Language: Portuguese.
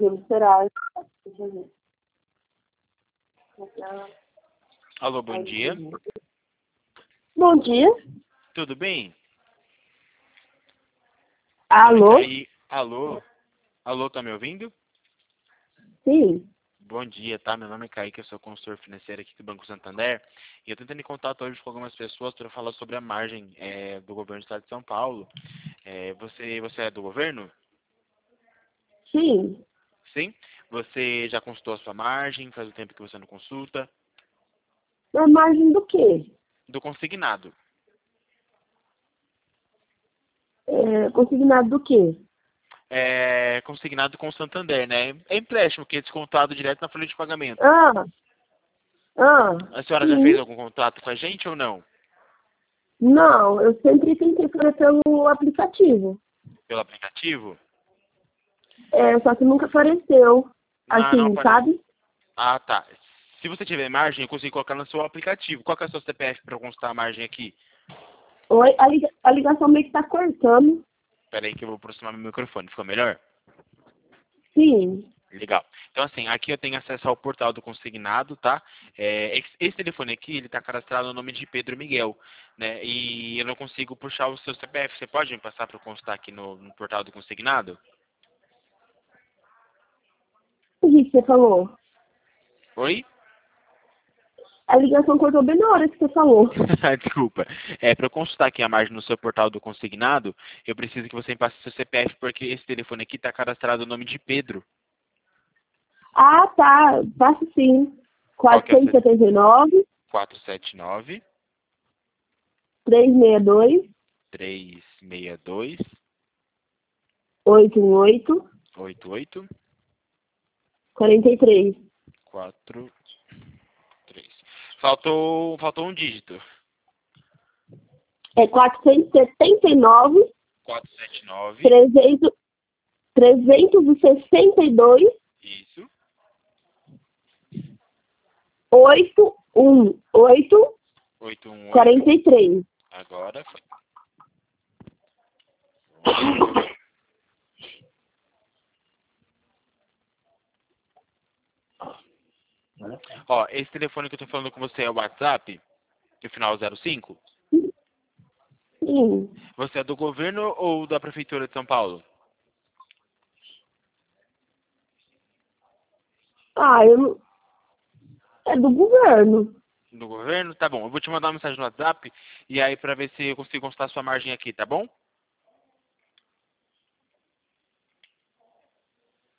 podemos esperar. Deixa eu ver. Alô, bom dia. Bom dia. Tudo bem? Alô? Aí, alô? Alô, tá me ouvindo? Sim. Bom dia, tá? Meu nome é Kaique, eu sou consultor financeiro aqui do Banco Santander. E eu tô entrando em contato hoje com algumas pessoas para falar sobre a margem do governo do estado de São Paulo. Você é do governo? Sim. Sim? Você já consultou a sua margem? Faz o tempo que você não consulta? Na margem do quê? Do consignado. Consignado do quê? Consignado com o Santander, né? É empréstimo que é descontado direto na folha de pagamento. Ah, A senhora já fez sim. algum contrato com a gente ou não? Não, eu sempre tentei fazer pelo aplicativo. Pelo aplicativo? Só que nunca apareceu. Não, não Assim, aparece. sabe? Ah, tá. Se você tiver margem, eu consigo colocar no seu aplicativo. Qual que é o seu CPF para eu constar a margem aqui? Oi, a ligação meio que tá cortando. Espera aí que eu vou aproximar meu microfone. Ficou melhor? Sim. Legal. Então, assim, aqui eu tenho acesso ao portal do consignado, tá? Esse telefone aqui, ele está cadastrado no nome de Pedro Miguel, né? E eu não consigo puxar o seu CPF. Você pode me passar para eu constar aqui no portal do consignado? O que você falou? Oi? A ligação cortou bem na hora que você falou. Desculpa. Para eu consultar aqui a margem no seu portal do consignado, eu preciso que você me passe seu CPF, porque esse telefone aqui está cadastrado no nome de Pedro. Ah, tá. Passo sim. Qual que é o seu? 479, 479 362, 362 818, 88 43. 43. Faltou um dígito. 479, 479. 362, Isso. 818, 818. 43. Agora foi. Ó, esse telefone que eu tô falando com você é o WhatsApp, que é o final 05. Sim. Você é do governo ou da prefeitura de São Paulo? Eu não... É do governo. Do governo? Tá bom. Eu vou te mandar uma mensagem no WhatsApp e aí pra ver se eu consigo constar sua margem aqui, tá bom?